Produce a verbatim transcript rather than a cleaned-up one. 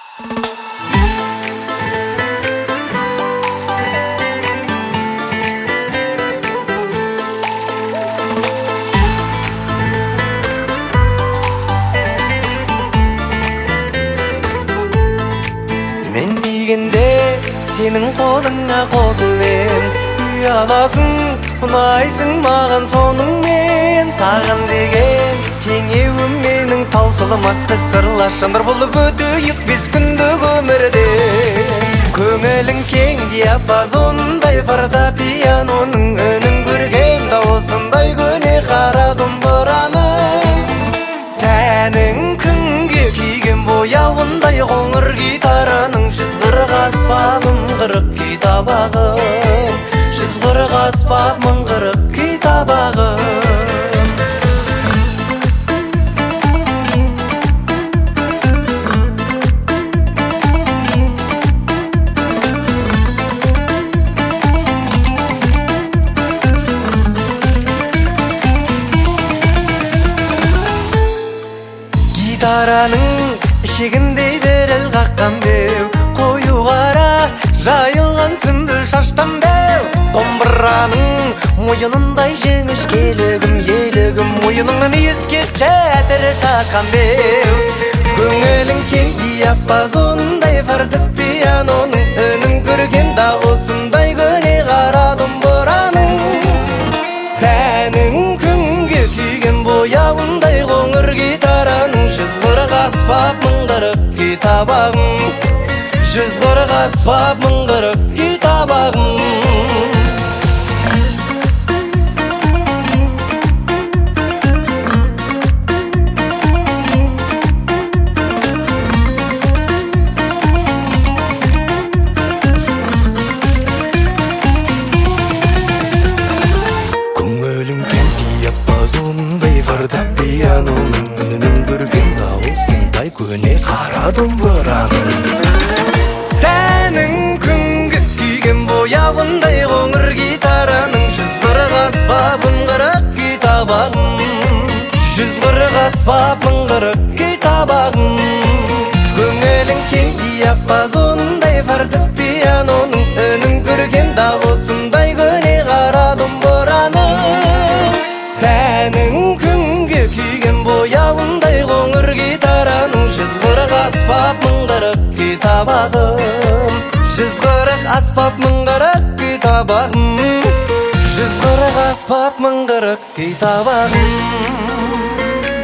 Мен дегенде сенің қолыңа қолыңмен ұяласың, ұнайсың маған соныңмен. Саған деген теңеуім менің таусылмас біз сырлас жандар болып өтейік бес күндік өмірде. Көңілің кең диапазондай фортепианоның үнін көргем дауысындай көне қара домбыраның. Тәнің күнге күйген бояуындай қоңыр гитараның жүз қырық аспабым қырық күй табағым, жүз қырық аспабым қырық күй табағым. Гитараның ішегіндей діріл қаққан беу, қою қара жайылған сүмбіл шаштан беу. Домбыраның мойынындай жеңіш келігім, елігім мойыныңнан ескет жәтірі шашқан беу. Көңілің кең диапазондай фортепианоның үнін көрген дауысындай көне қара домбыраның. Тәнің күнге күйген бояуындай қоңыр гитараның жүз қырық аспап мың қырық күй табағым, жүз қырық аспап мың қырық күй табағым. Көңілің кең диапазондай фортепианоның үнін көрген дауысындай көне қара домбыраның. Тәнің күнгі күйген бояуындай қоңыр гитараның жүз қырық аспабым қырық күй табағым, жүз қырық аспабым қырық күй табағым. Көңілің кең диапазондай фортепианоның үнін көрген дауысындай көне қара домбыраның. Тәнің күнге күйген бояуындай қоңыр гитараның жүз қырық аспап мың қырық күй табағым, жүз қырық аспап мың қырық күй табағым, жүз қырық аспап мың қырық күй табағым.